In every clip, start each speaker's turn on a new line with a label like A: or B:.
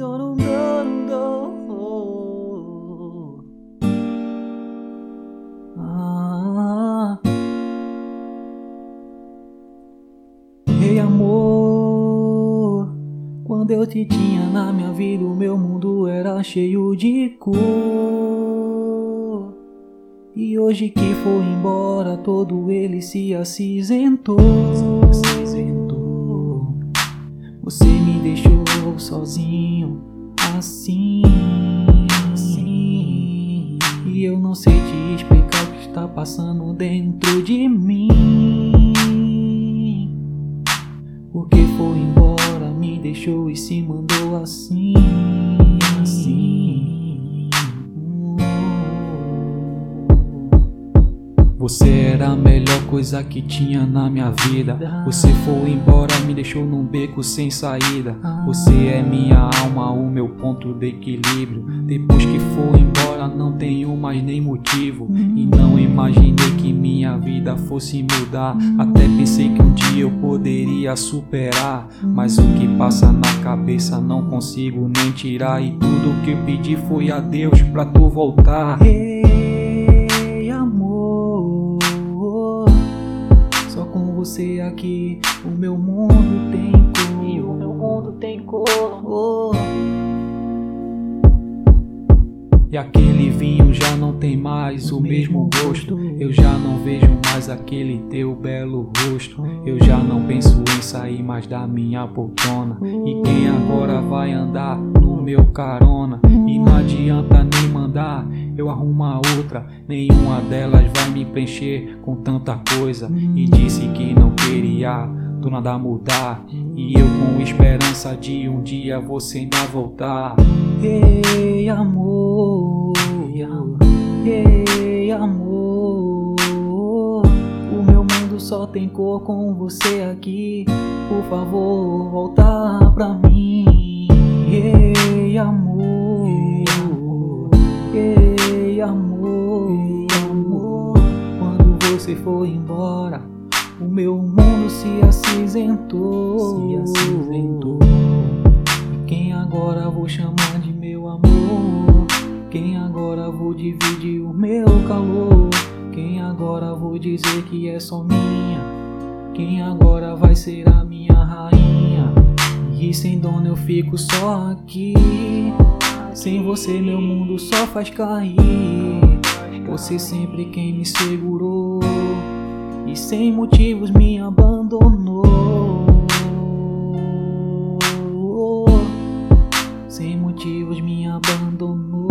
A: Ei, amor, quando eu te tinha na minha vida, o meu mundo era cheio de cor. E hoje que foi embora, todo ele se acinzentou. Você me deixou sozinho, assim. E eu não sei te explicar o que está passando dentro de mim. Porque foi embora, me deixou e se mandou assim. Você era a melhor coisa que tinha na minha vida. Você foi embora, me deixou num beco sem saída. Você é minha alma, o meu ponto de equilíbrio. Depois que foi embora, não tenho mais nem motivo. E não imaginei que minha vida fosse mudar. Até pensei que um dia eu poderia superar. Mas o que passa na cabeça não consigo nem tirar. E tudo que eu pedi foi adeus pra tu voltar. Ei, amor, só com você aqui o meu mundo tem cor. E o meu mundo tem cor. E aquele vinho já não tem mais o mesmo gosto. Eu já não vejo mais aquele teu belo rosto. Eu já não penso em sair mais da minha poltrona. E quem agora vai andar no meu carona? E não adianta nem mandar eu arrumar outra. Nenhuma delas vai me preencher com tanta coisa. E disse que não queria do nada mudar. E eu com esperança de um dia você ainda voltar. Ei, amor, ei, amor, o meu mundo só tem cor com você aqui. Por favor, volta pra mim. Ei, amor, ei, amor, quando você foi embora, o meu mundo se acinzentou. E quem agora vou chamar de meu amor? Quem agora vou dividir o meu calor? Quem agora vou dizer que é só minha? Quem agora vai ser a minha rainha? E sem dona eu fico só aqui. Sem você meu mundo só faz cair. Você sempre quem me segurou e sem motivos me abandonou. Sem motivos me abandonou.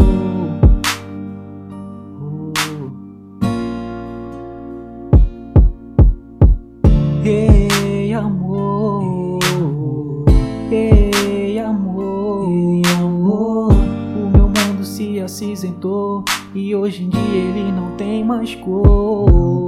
A: Ei, amor, ei, amor, o meu mundo se acinzentou e hoje em dia ele não tem mais cor.